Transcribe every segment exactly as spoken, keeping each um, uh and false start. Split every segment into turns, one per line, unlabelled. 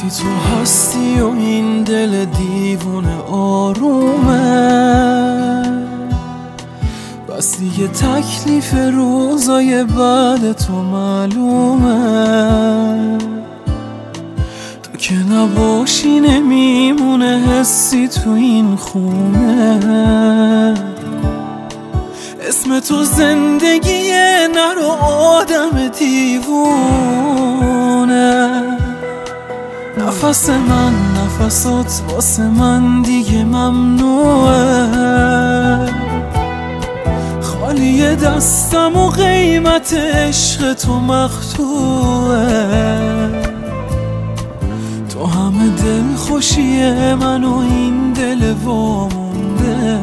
وقتی تو هستی و این دل دیوونه آرومه، بس دیگه تکلیف روزای بعد تو معلومه. تو که نباشی نمیمونه حسی تو این خونه. اسم تو زندگیه نرو آدم دیوونه. نفس من نفسات واسه من دیگه ممنوعه. خالی دستم و قیمت عشق تو مقطوعه. تو همه دل خوشیه من و این دل وامونده.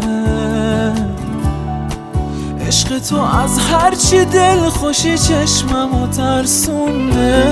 عشق تو از هرچی دل خوشی چشممو ترسونده.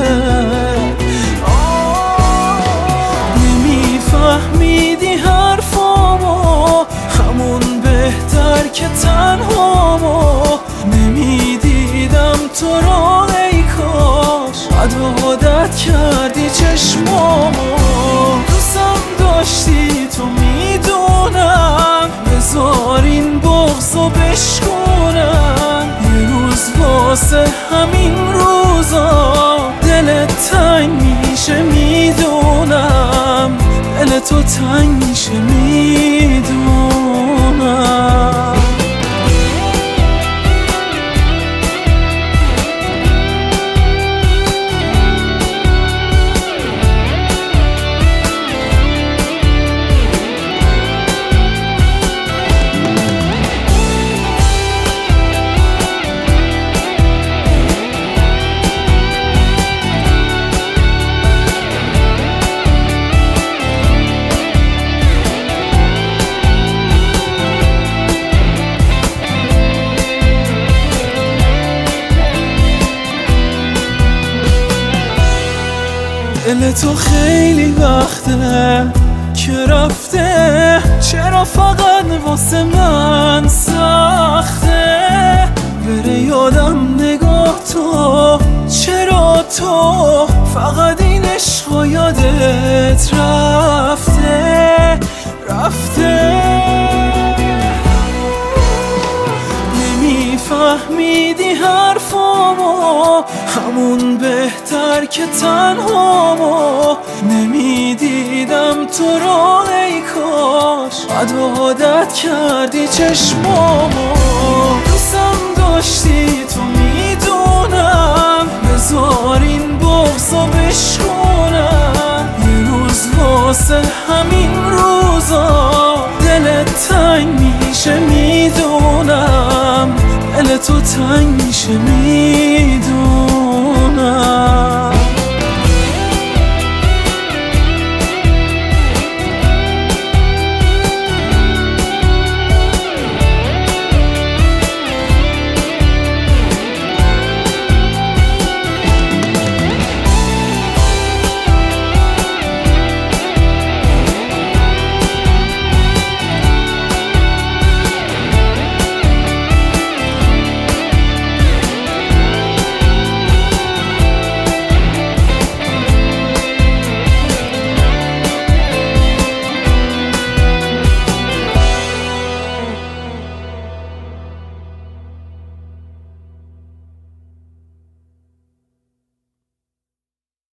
نمیفهمیدی حرفامو، همون بهتر که تنهامو. نمیدیدم تو رو ای کاش، بد عادت کردی چشمامو. دوستم داشتی تو میدونم، بذار این بغضو بشکونم. یه روز واسه همین روزا دلت تنگ میشه میدونم. دل تو تنگ میشه میدونم. دل تو خیلی وقته که رفته، چرا فقط واسه من سخته؟ بره یادم نگاه تو، چرا تو فقط این عشق یادت رفته رفته. نمیفهمیدی حرفامو، همون بهتر که تنهامو. نمیدیدم تو رو ای کاش، بد عادت کردی چشمامو. دوستم داشتی تو میدونم، بذار این بغضو بشکونم. یه روز واسه همین روزا دلت تنگ میشه میدونم. دل تو تنگ میشه میدونم.